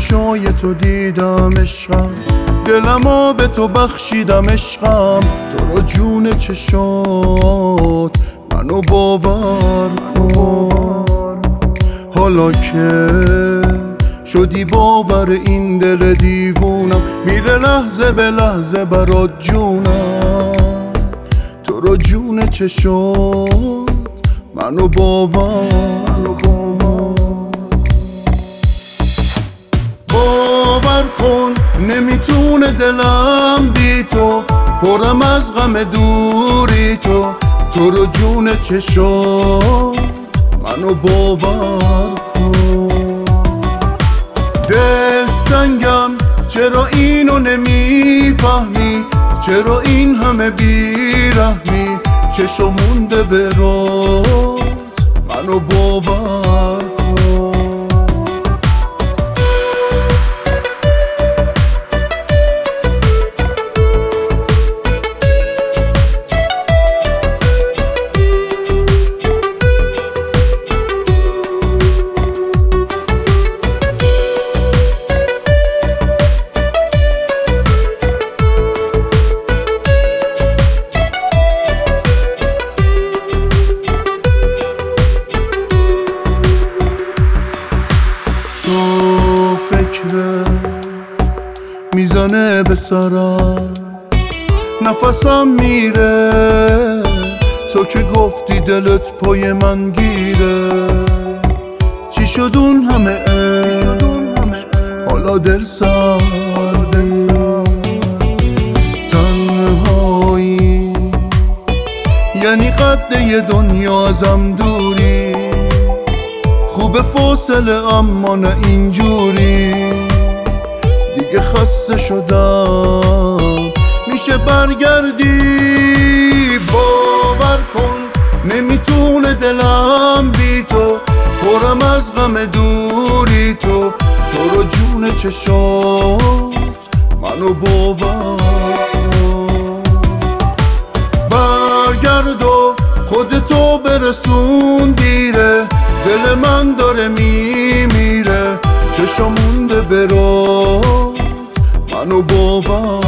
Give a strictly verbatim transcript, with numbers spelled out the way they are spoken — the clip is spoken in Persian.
چشای تو دیدم عشقم، دلمو به تو بخشیدم عشقم. تو رو جون چشات منو باور کن، حالا که شدی باور این دل دیوونم، میره لحظه به لحظه برات جونم. تو رو جون چشات منو باور کن، باور کن نمیتونه دلم بی تو، پرم از غم دوری تو. تو رو جون چشات منو باور کن. دل تنگم چرا اینو نمیفهمی، چرا این همه بیرحمی. چشم مونده برات منو باور کن. میزنه به سرم، نفسم میره. تو که گفتی دلت پای من گیره، چی شد اون همه عشق حالا دل سرده. تنهایی یعنی قد یه دنیا ازم دوری، خوب فاصله اما نه اینجوری. دیگه خسته شدم میشه برگردی، باور کن نمیتونه دلم بی تو، پرم از غم دوری تو. تو رو جون چشات منو باور کن. برگرد و خودتو برسون دیره، دل من داره میمیره. چشم مونده برات منو باور